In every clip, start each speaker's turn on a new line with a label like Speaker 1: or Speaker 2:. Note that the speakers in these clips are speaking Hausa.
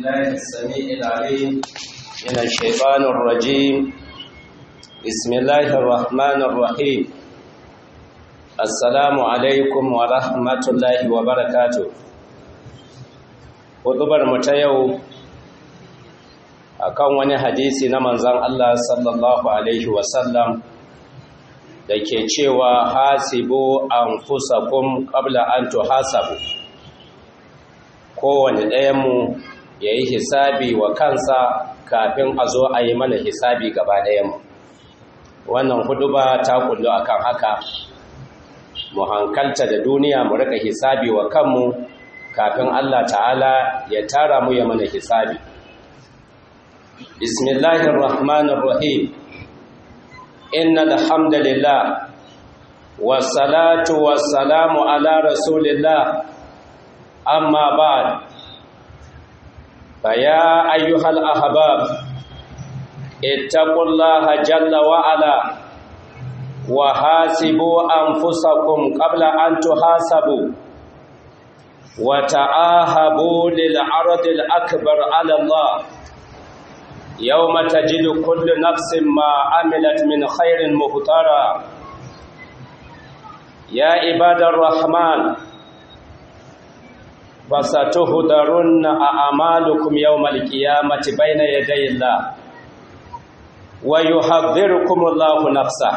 Speaker 1: بالله السميع العليم من الشيطان الرجيم. بسم الله الرحمن الرحيم. السلام عليكم ورحمة الله وبركاته. Hudubar mu ta yau akan wani hadisi na manzon Allah sallallahu alaihi wasallam da ke cewa hasibu anfusakum qabla an tuhasabu. Kowane ɗayanmu ya yi hisabi wa kansa kafin a zo a yi mana hisabi gaba ɗayanmu. Wannan huduba ta kullu akan haka, mu hankalta da duniya mu rika hisabi wa kanmu kafin Allah ta'ala ya tara mu ya mana hisabi. Bismillahir Rahmanir Rahim. Innal hamdalillah wassalatu wassalamu ala rasulillah. Amma ba'd. Faya ayyuhal ahbab, ittaqullaha jalla wa ala wa hasibu anfusakum qabla an tuhasabu wa ta'ahabu lil 'aradil akbar 'ala Allah yawma tajidu kullu nafsin ma 'amilat min khairin muhtara. Ya ibadar rahman, فستهدرن أعمالكم يوم القيامة بين يدي الله ويحذركم الله نفسه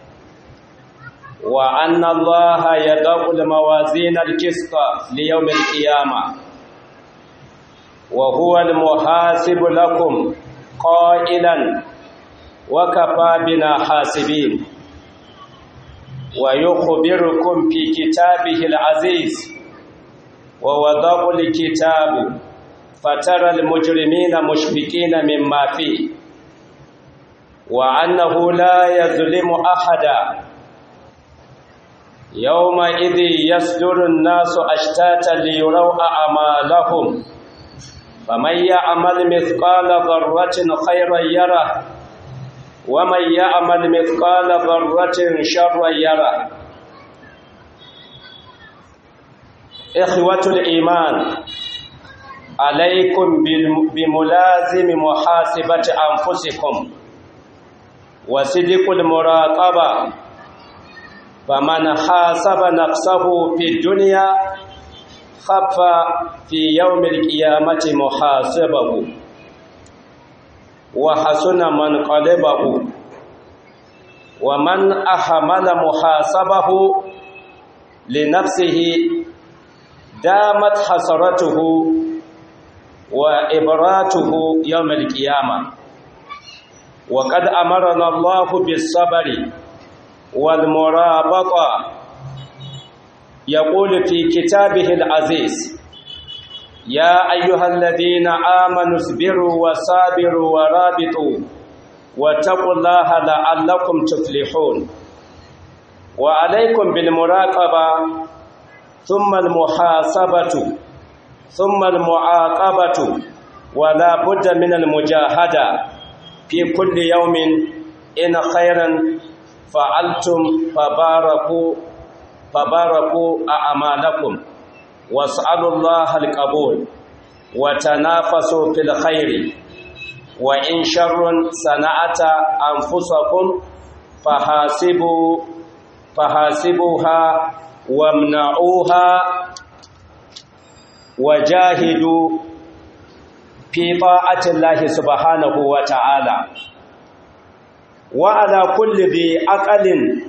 Speaker 1: وأن الله يضع الموازين القسط ليوم القيامة وهو المحاسب لكم قائلا وكفى بنا حاسبين ويخبركم في كتابه العزيز ووضع الكتاب فترى المجرمين مشفقين مما فيه وأنه لا يظلم أحدا يومئذ يصدر الناس أشتاتا ليروا أعمالهم فمن يعمل مثقال ذرة خيرا يره ومن يعمل مثقال ذرة شرا يره. إخوة الإيمان، عليكم بملازم محاسبة أنفسكم وصدق المراقبة، فمن حاسب نفسه في الدنيا خف في يوم القيامة محاسبه وحسن منقلبه، ومن أحمل محاسبه لنفسه دامت حسرته وإبراته يوم القيامة. وقد أمرنا الله بالصبر والمرابطة، يقول في كتابه العزيز: يا أيها الذين آمنوا اصبروا وصابروا ورابطوا واتقوا الله لعلكم تفلحون. وعليكم بالمراقبة ثم المحاسبة ثم المعاقبة، ولا بد من المجاهدة في كل يوم. إن خيرا فعلتم فباركوا أعمالكم واسألوا الله القبول وتنافسوا في الخير. وإن شر صنعت أنفسكم فحاسبوها وامنعوها وجاهدوا في طاعة الله سبحانه وتعالى. وعلى كل ذي عقل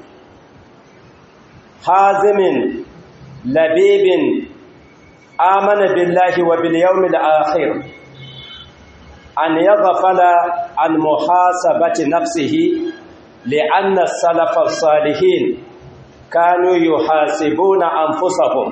Speaker 1: حازم لبيب آمن بالله وباليوم الآخر أن يغفل عن محاسبة نفسه، لأن السلف الصالحين كانوا يحاسبون أنفسهم.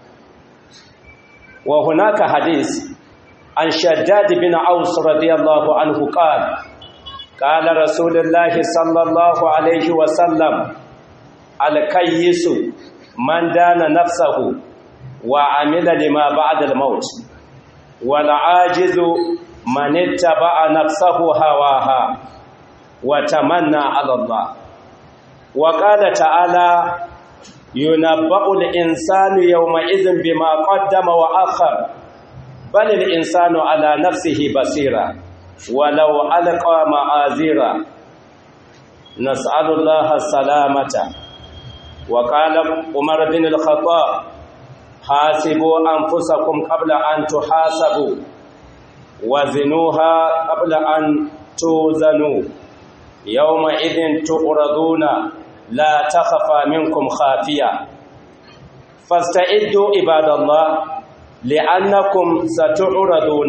Speaker 1: وهناك حديث عن شداد بن عوس رضي الله عنه قال: قال رسول الله صلى الله عليه وسلم: الكيس من دان نفسه وعمل لما بعد الموت، والعاجز من اتبع نفسه هواها وتمنى على الله. وقال تعالى: ينبأ الإنسان يومئذ بما قدم وأخر بل الإنسان على نفسه بصيرا ولو ألقى معاذيرا نسأل الله السلامة. وقال عمر بن الخطاب حاسبوا أنفسكم قبل أن تحاسبوا وزنوها قبل أن توزنوا يومئذ تعرضون لا تخفى منكم خافية. فاستعدوا عباد الله لأنكم ستعرضون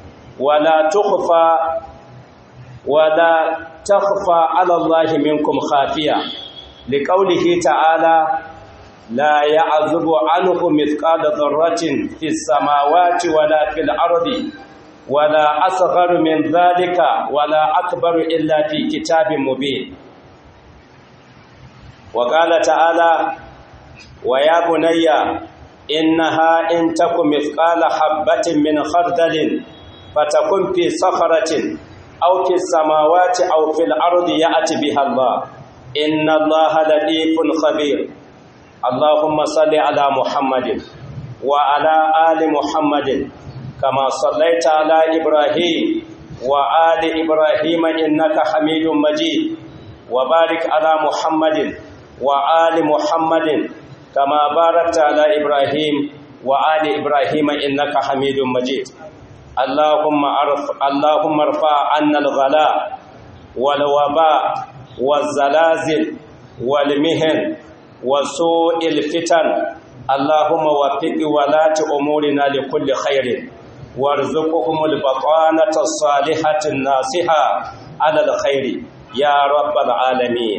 Speaker 1: ولا تخفى على الله منكم خافية، لقوله تعالى لا يعزب عنه مثقال ذرة في السماوات ولا في الأرض ولا أصغر من ذلك ولا أكبر إلا في كتاب مبين. وقال تعالى ويا بني إنها إن تك مثقال حبة من خردل فتكن في صخرة أو في السماوات أو في الأرض يأتي بها الله إن الله لطيف خبير. اللهم صل على محمد وعلى آل محمد كما صليت على إبراهيم وآل إبراهيم إنك حميد مجيد، وبارك على محمد وآل محمد كما باركت على إبراهيم وآل إبراهيم إنك حميد مجيد. اللهم ارفع عنا الغلاء والوباء والزلازل والمهن وسوء الفتن. اللهم وفق ولاة أمورنا لكل خير وارزقهم البطانة الصالحة الناصحة على الخير يا رب العالمين.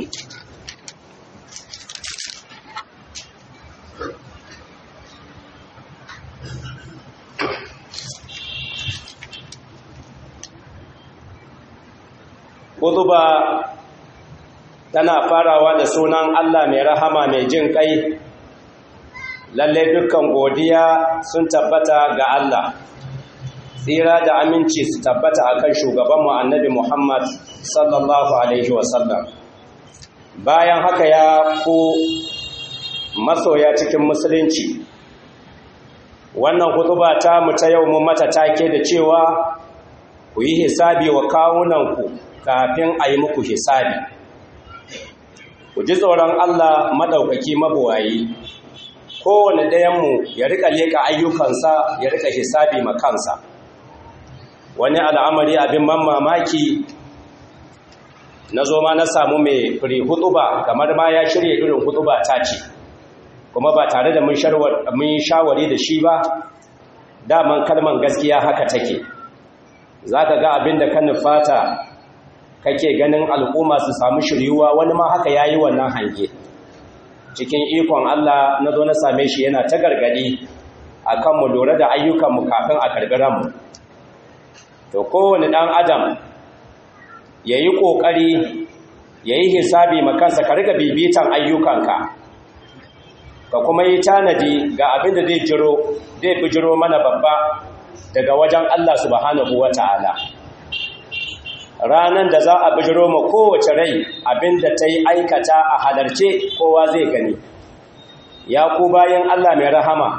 Speaker 1: Kutuba tana farawa da sunan Allah mai rahama mai jin kai. Lalle dukkan godiya sun tabbata ga Allah, tsira da aminci su tabbata akan shugabanmu annabi Muhammad sallallahu alaihi wasallam. Bayan haka ya ku masoya cikin musulunci, wannan kutuba ta mu ta yau mun mata take da cewa ku yi hisabi wa kawunanku kafin a yi muku hisabi. Ku ji tsoron Allah maɗaukaki mabuwayi, kowane ɗayanmu ya rika leƙa ayyukansa ya rika hisabi makansa. Wani al'amari abin mamaki na zo ma na samu mai firi hutuba kamar ma ya shirya irin hutuba ta ce, kuma ba tare da mun shawari da shi ba. Daman kalman gaskiya haka take, za ka ga abin da ka nufata kake ganin al'umma su samu shiryuwa, wani ma haka ya yi wannan hange. Cikin ikon Allah na zo na same shi yana ta gargadi a kan mu lura da ayyukanmu kafin a karɓi ranmu. To kowane ɗan adam ya yi ƙoƙari ya yi hisabi makansa, ka riga bibitan ayyukanka, ka kuma yi tanadi ga abin da zai bijiro mana babba daga wajen Allah subhanahu wa ta'ala. Ranar da za a bijiro ma kowace rai abinda ta yi aikata a halarce kowa zai gani. Ya ku bayan Allah mai rahama,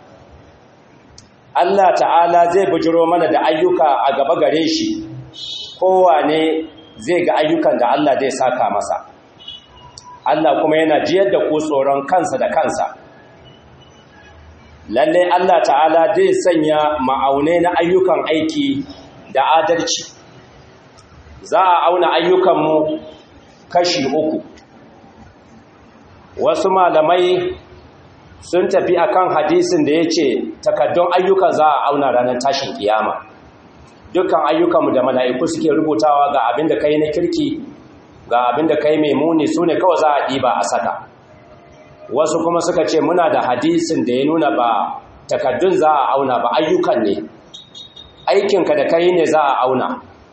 Speaker 1: Allah ta'ala zai bijiro mana da ayyuka a gaba gare shi, kowa ne zai ga ayyukan da Allah zai saka masa. Allah kuma yana jiyar da ku tsoron kansa da kansa. Lallai Allah ta'ala zai sanya ma'aunai na ayyukan aiki da adalci. Za a auna ayyukanmu kashi uku. Wasu malamai sun tafi akan hadisin da ya ce takaddun ayyukan za a auna ranar tashin kiyama. Dukkan ayyukanmu da mala'iku suke rubutawa ga abin da kai na kirki, ga abin da kai mai muni, su ne kawai za a ɗiba a saka. Wasu kuma suka ce muna da hadisin da ya nuna ba takaddun za a auna ba, ayyukan ne. Aikinka da kai ne za a auna.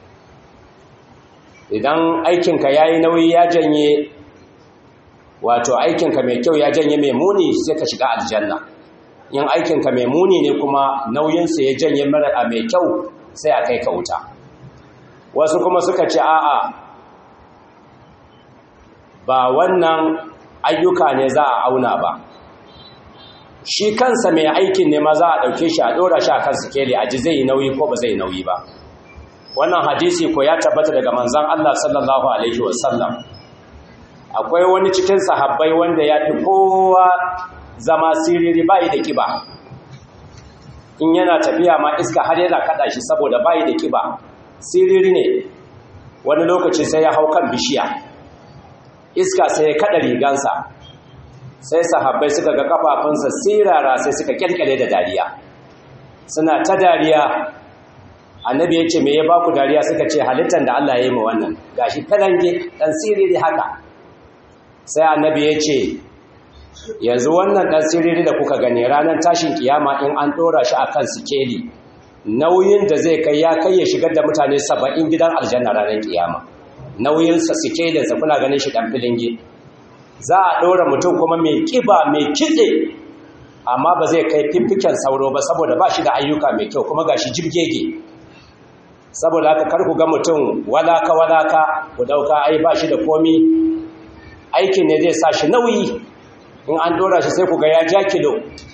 Speaker 1: Idan aikinka ya yi nauyi ya janye, wato aikinka mai kyau ya janye mai muni, sai ka shiga aljanna. In aikinka mai muni ne kuma nauyinsa ya janye mara mai kyau, sai a kai ka wuta. Wasu kuma suka ce a'a, ba wannan ayyuka ne za a auna ba, shi kansa mai aikin ne ma za a ɗauke shi a ɗora shi a kan sikeli a ji zai yi nauyi ko ba zai yi nauyi ba. Wannan hadisi ko ya tabbata daga manzon Allah sallallahu alaihi wasallam. Akwai wani cikin sahabbai wanda ya fi kowa zama siriri bayi da kiba, in yana tafiya ma iska har yana kada shi saboda bayi da kiba, siriri ne. Wani lokaci sai ya hau kan bishiya, iska sai ya kada rigansa, sai sahabbai suka ga kafafunsa sirara sai suka kyalkyale da dariya, suna ta dariya. Annabi ya ce me ya ba ku dariya? Suka ce halittar da Allah ya yi ma wannan, gashi kalange dan siriri haka. Sai annabi ya ce yanzu wannan dan siriri da kuka gani ranar tashin kiyama in an dora shi akan sikeli, nauyin da zai kai ya kai ya shigar da mutane 70 gidan aljanna ranar kiyama. Nauyinsa sikelinsa kuna ganin shi dan filinge. Za a ɗora mutum kuma mai ƙiba mai kitse, amma ba zai kai fiffiken sauro ba saboda ba shi da ayyuka mai kyau, kuma ga shi jirgege. Saboda haka kar ku ga mutum walaka ku ɗauka ai ba shi da komi, aikin ne zai sa shi nauyi, in an ɗora shi sai ku ga ya ja kilo.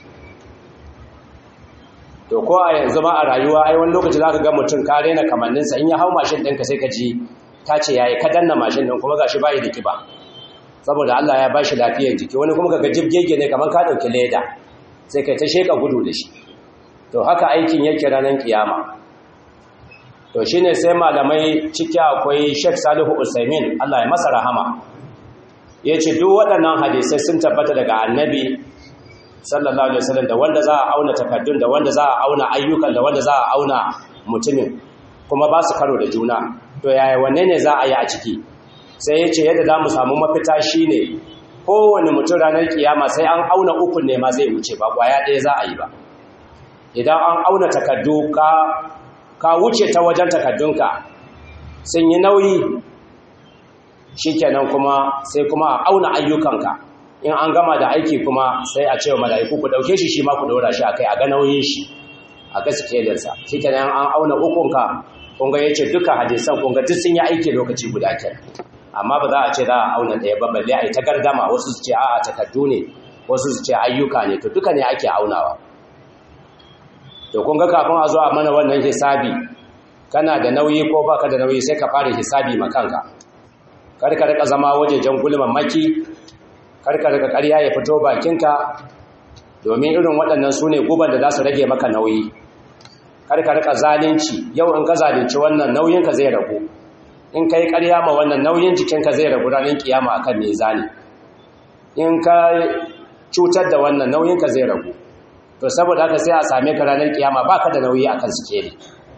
Speaker 1: To ko a yanzu ma a rayuwa ai wani lokaci za ka ga mutum ka rena kamanninsa, in ya hau mashin ɗinka sai ka ji ta ce yayi ka danna mashin ɗin kuma ga shi bayi da kiba. Saboda Allah ya bashi lafiyar jiki, wani kuma kaga jibgege ne kamar ka dauki leda sai kai ta sheka gudu da shi. To haka aikin yake ranar kiyama. To shine sai malamai ciki akwai Sheikh Salihu Usaimin, Allah ya masa rahama, yace duk waɗannan hadisai sun tabbata daga Annabi sallallahu alaihi wasallam, da wanda za a auna takaddun, da wanda za a auna ayyukan, da wanda za a auna mutumin, kuma ba su karo da juna. To yaya wanne ne za a yi a ciki? Sai ya ce yadda za mu samu mafita shi ne kowane mutum ranar kiyama sai an auna ukun ne ma zai wuce, ba kwaya ɗaya za a yi ba. Idan an auna takaddu ka wuce ta wajen takaddunka sun yi nauyi, shi kenan kuma sai kuma a auna ayyukanka. In an gama da aiki kuma sai a ce wa mala'iku ku ɗauke shi, shi ma ku ɗora shi a kai a ga nauyin shi a ga sikelinsa. Shi kenan an auna ukunka, kunga ya ce duka hadisan kunga duk sun yi aiki lokaci guda kenan. Amma ba za a ce za a auna ɗaya ba, balle a yi ta gardama, wasu su ce a'a takardu ne, wasu su ce ayyuka ne, to duka ne ake aunawa. To kun ga kafin a zo a mana wannan hisabi, kana da nauyi ko baka da nauyi sai ka fara hisabi ma kanka. Kar ka rika zama wajejen gulmamaki, kar ka rika ƙarya ya fito bakinka, domin irin waɗannan su ne guban da za su rage maka nauyi. Kar ka rika zalunci, yau in ka zalunci wannan nauyinka zai ragu. In ka yi ƙarya ma wannan nauyin jikinka zai ragu ranar kiyama akan mizani. In ka cutar da wannan nauyinka zai ragu. To saboda haka sai a same ka ranar kiyama baka da nauyi akan sikeli.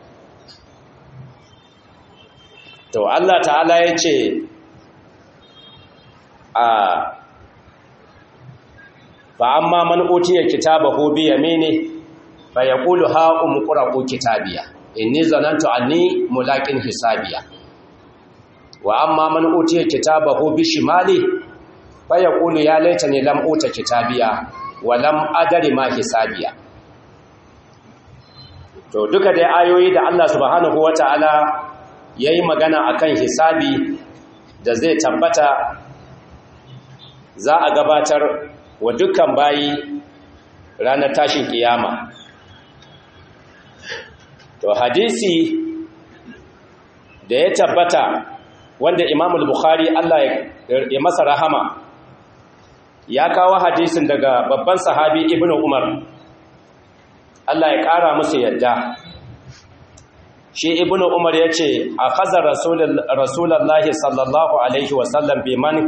Speaker 1: To Allah ta'ala ya ce fa amma man utiya kitabahu bi yamini fa yaqulu ha umqra'u kitabiya inni zanantu anni mulaqin hisabiya. Wa amma man utiya kitabahu bi shimali fa yaqulu ya laitani lam uta kitabiya wa lam adri ma hisabiya. To duka dai ayoyi da Allah subhanahu wataala yayi magana akan hisabi da zai tabbata za a gabatar wa dukkan bayi ranar tashin kiyama. To hadisi da ya tabbata wanda Imam al-Bukhari Allah ya masa rahama ya kawo hadisin daga babban sahabi Ibn Umar, Allah ya ƙara musu yadda. Shi Ibn Umar ya ce a kaza Rasulullahi sallallahu alaihi wasallam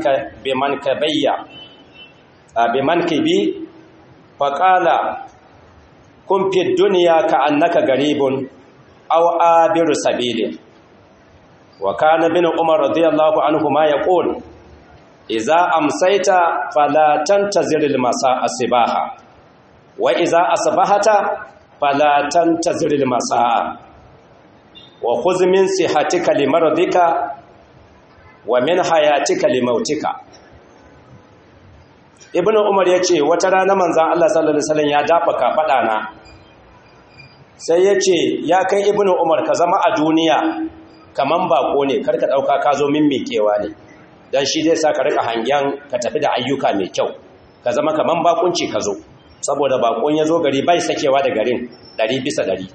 Speaker 1: biman kibi faƙala kun fi duniya ka annaka garibun aw abiru sabilin. Wa kana bin Umar radiyallahu anhu ma yaqul idza amsayta fala tantazir al-masa'a sibaha wa idza asbahata fala tantazir al-masa'a wa khudh min sihatika limaradika wa min hayatika limautika. Ibn Umar yace wata rana manzon Allah sallallahu alaihi wasallam ya dafa kafada na, sai yace ya kai Ibn Umar ka zama a duniya kaman bako ne, karka dauka ka zo min miƙewa ne, dan shi zai sa ka rika hangen ka tafi da ayyuka mai kyau, ka zama kaman bakunci ka zo. saboda bakon ya zo gari bai sakewa da garin 100%,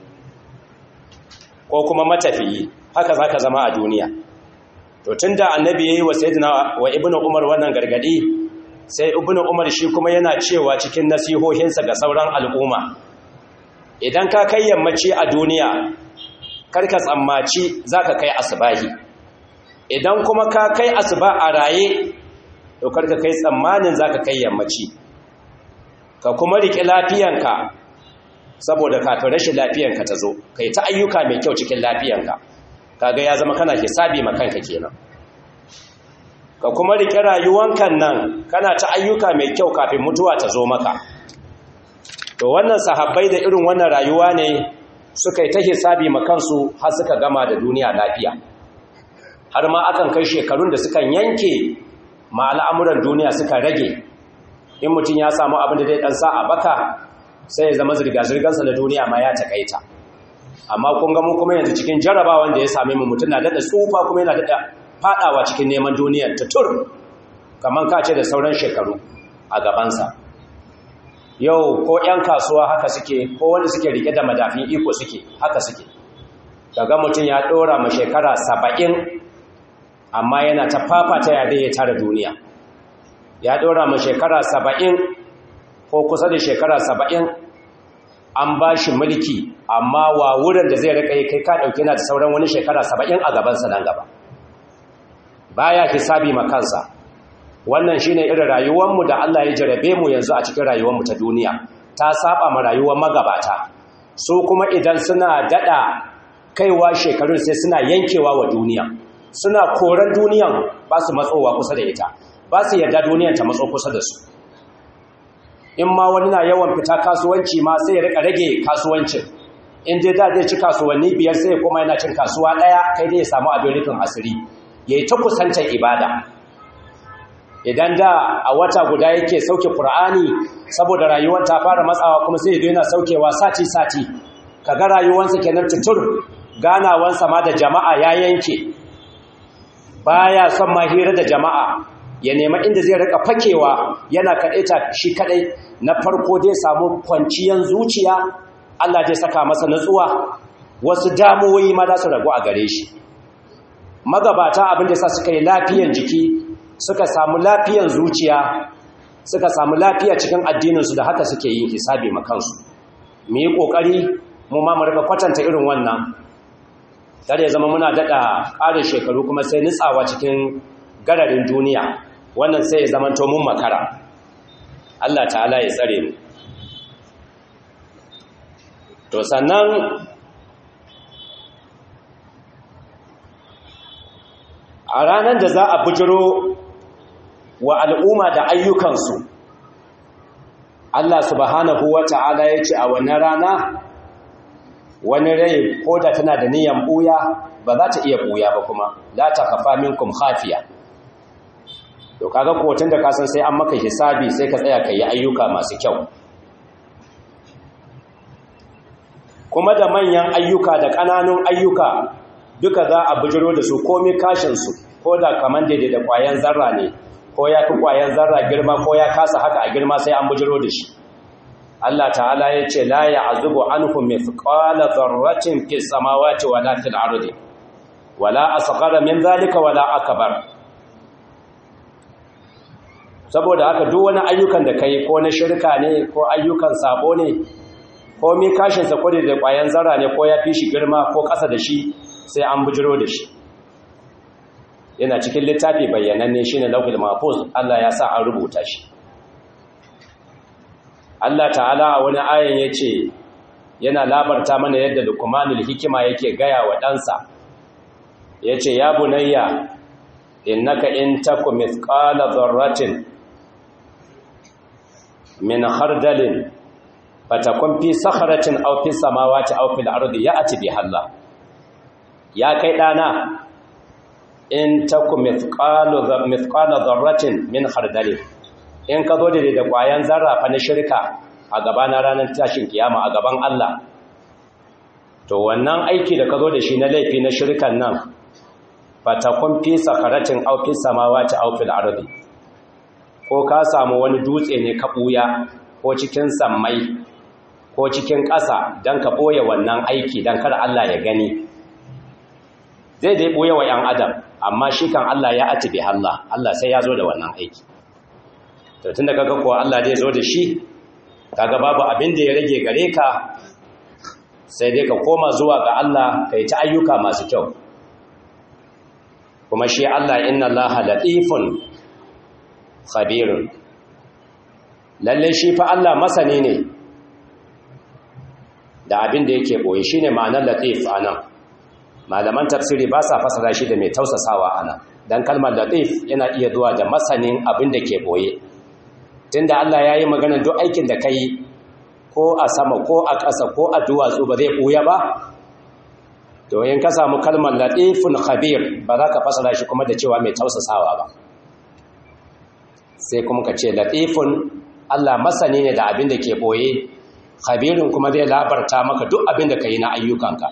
Speaker 1: ko kuma matafiyi, haka za ka zama a duniya. To tun da annabi ya yi wa sayyidina wa ibn umar wannan gargadi, sai ibn umar shi kuma yana cewa cikin nasihohinsa ga sauran al'umma, idan ka kai yammaci a duniya karka tsammaci za ka kai asubahi, idan kuma ka kai asuba a raye to karka kai tsammanin za ka kai yammaci, ka kuma riƙe lafiyanka saboda kafin rashin lafiyanka ta zo, kai ta ayyuka mai kyau cikin lafiyanka, kaga ya zama kana hisabi makanka kenan. Ka kuma riƙe rayuwankan nan kana ta ayyuka mai kyau kafin mutuwa ta zo maka. To wannan sahabbai da irin wannan rayuwa ne suka yi ta hisabi makansu har suka gama da duniya lafiya, har ma akan kai shekarun da sukan yanke ma al'amuran duniya suka rage. In mutum ya samu abin da zai ɗansa a baka sai ya zama zirga-zirgansa na duniya ma ya takaita. Amma kun ga mu kuma yanzu cikin jarabawan da ya same mu, mutum na daɗa tsufa kuma yana daɗa faɗawa cikin neman duniyar tutur, kamar ka ce da sauran shekaru a gabansa. Yau ko 'yan kasuwa haka suke, ko wanda suke rike da madafin iko suke haka suke. Daga mutum ya ɗora ma shekara 70 amma yana ta fafata ya dai ya tara duniya. Ya ɗora ma shekara 70 ko kusa da shekara 70 an ba shi mulki, amma wa wurin da zai rika yi kai ka ɗauki na da sauran wani shekara 70 a gabansa nan gaba. Baya hisabi makansa. Wannan shine irin rayuwarmu da Allah ya jarabe mu yanzu a cikin rayuwarmu ta duniya, ta saba ma rayuwar magabata. Su kuma idan suna dada kaiwa shekarun sai suna yankewa wa duniya, suna koran duniyan, ba su matsowa kusa da ita, ba su yarda duniyan ta matso kusa da su. In ma wani na yawan fita kasuwanci ma sai ya rika rage kasuwancin, in dai da zai ci kasuwanni 5 sai kuma yana cin kasuwa 1, kai dai ya samu abin rufin asiri, ya yi ta kusantar ibada. Idan da a wata guda yake sauke Qur'ani, saboda rayuwar ta fara matsawa kuma sai yana saukewa sati-sati, kaga rayuwarsa kenan tutur, ganawansa ma da jama'a ya yanke, baya son ma hira da jama'a, ya nema inda zai rika fakewa yana kaɗaita shi kaɗai. Na farko zai samu kwanciyar zuciya, Allah zai saka masa natsuwa, wasu damuwoyi ma za su ragu a gare shi. Magabata abin da sa suka yi lafiyan jiki, suka samu lafiyan zuciya, suka samu lafiya cikin addininsu, da haka suke yin hisabi makansu. Mu yi ƙoƙari mu ma mu rika kwatanta irin wannan, kada ya zama muna daɗa ƙarin shekaru kuma sai nutsawa cikin gararin duniya, wannan sai ya zama to mun makara. Allah ta'ala ya tsare mu. To sannan a ranar da za a bujiro wa al'umma da ayyukansu, Allah subhanahu wa ta'ala ya ce a wannan rana wani rai ko da tana da niyan ɓuya ba za ta iya ɓuya ba, kuma la ta kafa minkum khafiya. To kaga kotun da kasan sai an maka hisabi sai ka tsaya ka yi ayyuka masu kyau, kuma da manyan ayyuka da ƙananun ayyuka duka za a bujiro da su komai kashinsu, ko da kaman daidai da ƙwayan zarra ne, ko ya fi ƙwayan zarra girma ko ya kasa haka a girma, sai an bujiro da shi. Allah ta'ala ya ce la ya'zubu anhu mithqala dharratin fis samawati wala fil ardi wala asghara min zalika wala akbar. Saboda haka duk wani ayyukan da kai, ko na shirka ne ko ayyukan sabo ne, ko mi kashin sa kodi da ƙwayan zarra ne, ko ya fi shi girma ko ƙasa da shi, sai an bujiro da shi. Yana cikin littafi bayyananne shine Lauhul Mahfuz, Allah ya sa an rubuta shi. Allah ta'ala a wani ayan yace yana labarta mana yadda Luqmanul Hikima yake gaya wa ɗansa, yace ya bunayya innaka in takum mithqala dharratin min khardalin fatakun fi sakharatin aw fi samawati aw fil ardi ya'ti biha Allah. Ya kai dana, in takum mithqala dharratin min khardalin, in ka zo da ƙwayan zarra fa na shirka a gabana ranar tashin kiyama a gaban Allah, to wannan aiki da ka zo da shi na laifi na shirkan nan, fatakun fi sakaratin aw fi samawati aw fil ardi, ko ka samu wani dutse ne ka buya ko cikin sammai ko cikin ƙasa don ka ɓoye wannan aiki don kar Allah ya gani zai dai ɓoye wa ‘yan adam amma shi kan Allah ya atibi Allah sai ya zo da wannan aiki to tun da kaga kuwa Allah zai zo da shi kaga babu abin da ya rage gare ka sai dai ka koma zuwa ga Allah ka yi ta ayyuka masu kyau kuma shi Allah inna Allah latifun khabirun lalle shi fa Allah masani ne da abin da yake boye shine ma'anar latif anan malaman tafsiri ba sa fasara shi da mai tausasawa anan dan kalmar latif yana iya zuwa da masanin abin da ke boye tunda Allah yayi magana duk aikin da kai ko a sama ko a ƙasa ko a duwatsu ba zai buya ba to in ka samu kalmar latifun khabir ba za ka fasara shi kuma da cewa mai tausasawa ba sai kuma ka ce latifun Allah masani ne da abin da ke boye khabirin kuma zai labarta maka duk abin da ka yi na ayyukanka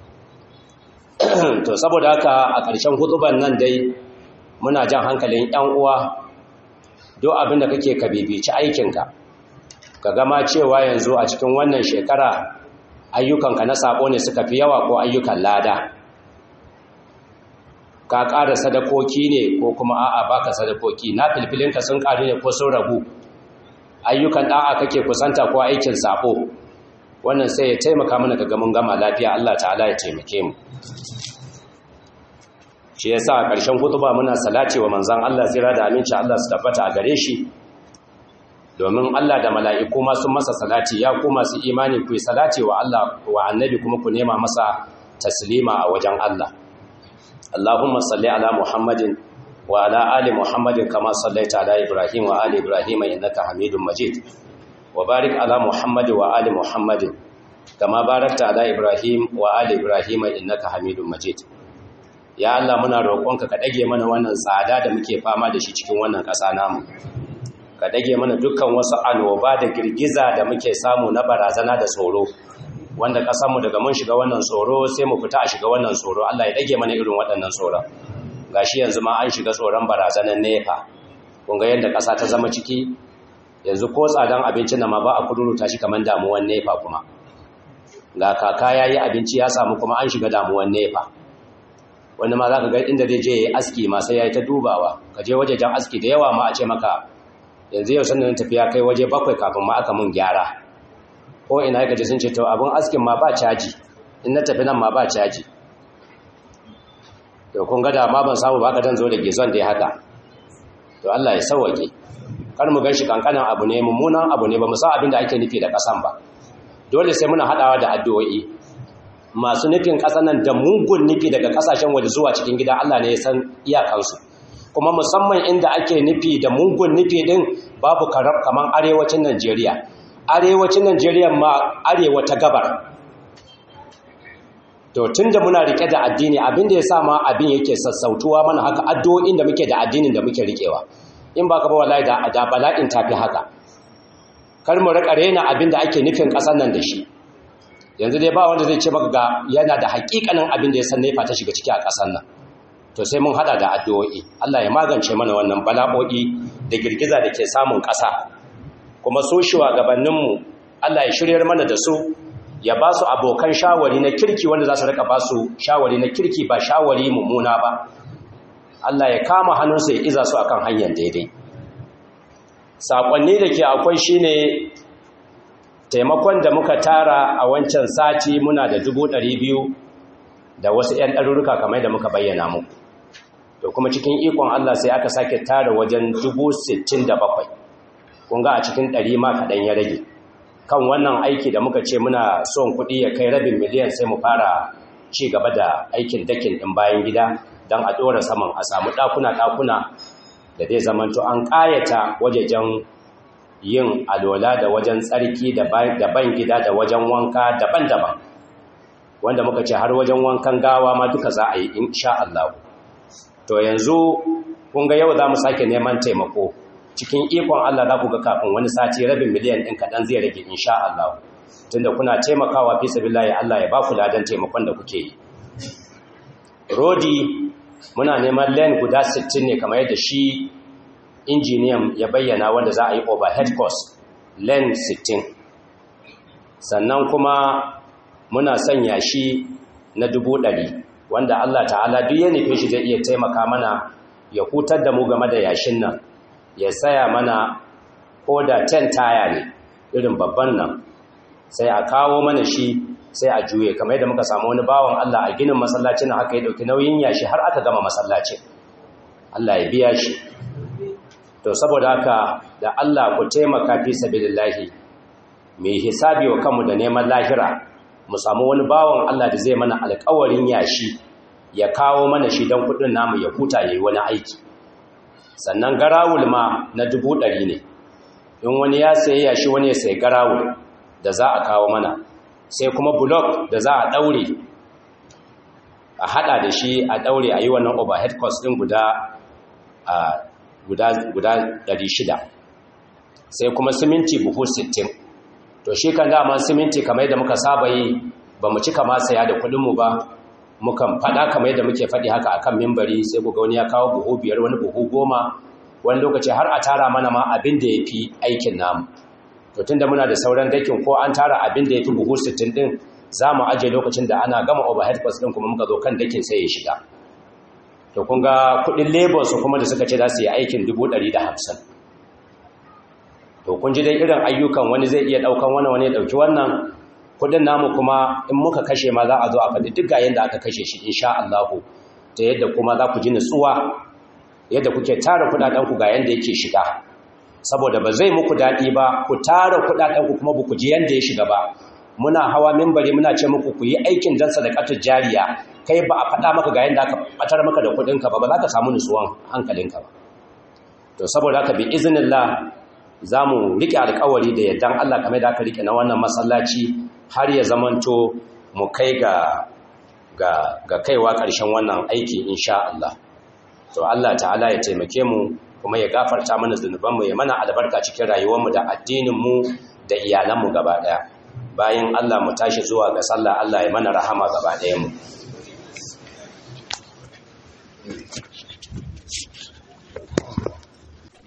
Speaker 1: to saboda haka a ƙarshen hutuban nan dai muna jan hankalin 'yan uwa duk abin da kake ka bibici aikinka ka gama cewa yanzu a cikin wannan shekara ayyukanka na sako ne suka fi yawa ko ayyukan lada ka ƙara sadakoki ne ko kuma a'a baka sadakoki na filfilinka sun ƙaru ne ko sun ragu ayyukan da'a kake kusanta ko aikin sako wannan sai ya taimaka mana ga mun gama lafiya Allah ta'ala ya taimake mu shi yasa a ƙarshen hutuba muna salati wa manzon Allah tsira da aminci Allah su tabbata a gare shi domin Allah da mala'iku ma sun masa salati ya ku masu imani ku yi salati wa Allah wa annabi kuma ku nema masa taslima a wajen Allah Allahumma salli ala Muhammadin wa ala ali Muhammadin kama sallaita ala Ibrahim wa ali Ibrahim innaka Hamidum Majid wa barik ala Muhammad wa ali Muhammadin kama barakta ala Ibrahim wa ali Ibrahim innaka Hamidum Majid ya Allah muna roƙonka ka dage mana wannan tsada da muke fama da shi cikin wannan ƙasa namu ka dage mana dukkan wasu annoba da girgiza da muke samu na barazana da tsoro wanda ƙasarmu daga mun shiga wannan tsoro sai mu fita a shiga wannan tsoro Allah ya dage mana irin waɗannan tsoron gashi yanzu ma an shiga tsoron barazanan nefa kun ga yadda ƙasa ta zama ciki yanzu ko tsadan abincin nan ma ba a kuduruta shi kamar damuwan nefa kuma ga kaka yayi abinci ya samu kuma an shiga damuwan nefa wani ma za ka ga inda zai je ya yi aski ma sai ya yi ta dubawa ka je wajejen aski da yawa ma a ce maka yanzu yau sannan tafiya kai waje 7 kafin ma aka mun gyara ko ina ya gaji sun ce to abin askin ma ba caji in na tafi nan ma ba caji to kun ga da ma ban samu ba ka dan zo da gizon da ya haka to Allah ya sauwake kar mu ganshi kankanan abu ne mummunan abu ne ba mu san abin da ake nufi da kasan ba dole sai muna hadawa da addu'o'i masu nufin ƙasa nan da mugun nufi daga ƙasashen waje zuwa cikin gida Allah ne ya san iyakansu kuma musamman inda ake nufi da mugun nufi din babu kaman arewacin Najeriya ma arewa ta gabar to tunda muna rike da addini abinda ya sa ma abin yake sassautuwa mana haka addu'o'in da muke da addinin da muke rikewa in ba ka ba wallahi da bala'in tafi haka kar mu rika rena abinda ake nufin ƙasar nan da shi yanzu dai ba wanda zai ce maka ga yana da hakikanin abin da ya san nefa ta shiga ciki a ƙasar nan to sai mun hada da addu'o'i Allah ya magance mana wannan bala'o'i da girgiza da ke samun ƙasa kuma so shugabanninmu Allah ya shiryar mana da su ya ba su abokan shawari na kirki wanda za su rika ba su shawari na kirki ba shawari mummuna ba Allah ya kama hannunsu ya iza su akan hanyar daidai saƙonni da ke akwai shine taimakon da muka tara a wancan sati muna da 200,000 da wasu 'yan ɗarurruka kamar da muka bayyana mu to kuma cikin ikon Allah sai aka sake tara wajen 67,000 kun ga a cikin 100 ma kaɗan ya rage kan wannan aiki da muka ce muna son kuɗi ya kai rabin miliyan sai mu fara ci gaba da aikin dakin ɗin bayan gida don a ɗora saman a samu ɗakuna da zai zamanto an ƙayata wajejen yin alola da wajen tsarki da ban gida da wajen wanka daban-daban wanda muka ce har wajen wankan gawa ma duka za a yi insha Allah to yanzu kun ga yau za mu sake neman taimako cikin ikon Allah za ku ga kafin wani sati rabin miliyan ɗin kaɗan zai rage insha Allah tunda kuna taimakawa fi sabilillahi Allah ya ba ku ladan taimakon da kuke yi rodi muna neman lane guda 60 ne kamar yadda shi injiniyan ya bayyana wanda za a yi overhead course len 60, sannan kuma muna son yashi na 100,000 wanda Allah ta'ala duk ya nufe shi zai iya taimaka mana ya hutar da mu game da yashin nan, ya saya mana ko da 10 taya ne irin babban nan, sai a kawo mana shi sai a juye, kamar yadda muka samu wani bawan Allah a ginin masallacin haka ya dauki nauyin yashi har aka gama masallacin. Allah ya biya shi. To saboda haka da Allah ku taimaka fi sabilillahi mai hisabi wa kanmu da neman lahira, mu samu wani bawan Allah da zai mana alƙawarin yashi ya kawo mana shi don kudin namu ya huta yayi wani aiki. Sannan garawul ma na 100,000 ne, in wani ya sayi yashi wani ya sayi garawul da za a kawo mana, sai kuma block da za a daure a hada da shi a daure a yi wannan overhead cost din guda 600, sai kuma siminti buhu 60. to shi kan dama siminti kamar yadda muka saba yi ba mu cika ma saya da kudinmu ba, mukan fada kamar yadda muke fadi haka akan mimbari, sai ku ga wani ya kawo buhu 5 wani buhu 10, wani lokaci har a tara mana ma abin da ya fi aikin namu. to tunda muna da sauran dakin ko an tara abin da ya fi buhu 60 din, za mu aje lokacin da ana gama overhead cost din kuma muka zo kan dakin sai ya shiga. to kun ga kudin labor su kuma da suka ce za su yi aikin 150. to kun ji dai irin ayyukan, wani zai iya daukan wani ya dauki wannan. kudin namu kuma in muka kashe ma za a zo a faɗi duk ga yanda aka kashe shi insha Allah, ta yadda kuma za ku ji nutsuwa yadda kuke tara kudaden ku ga yanda yake shiga, saboda ba zai muku dadi ba ku tara kudaden ku kuma ku ji yanda ya shiga ba. muna hawa minbari muna ce muku ku yi aikin dan sadaqatul jariya, kai ba a faɗa maka ga yanda aka batar maka da kudin ka ba za ka samu nutsuwan hankalinka ba. to saboda haka bi iznillah za mu riƙe alƙawari da yardan Allah kamar da aka riƙe na wannan masallaci har ya zamanto mu kai ga kaiwa ƙarshen wannan aiki insha Allah. to Allah ta'ala ya taimake mu kuma ya gafarta mana zunubanmu, ya mana albarka cikin rayuwarmu da addininmu da iyalanmu gaba ɗaya. bayan Allah mu tashi zuwa ga sallah, Allah ya mana rahama gaba ɗayanmu.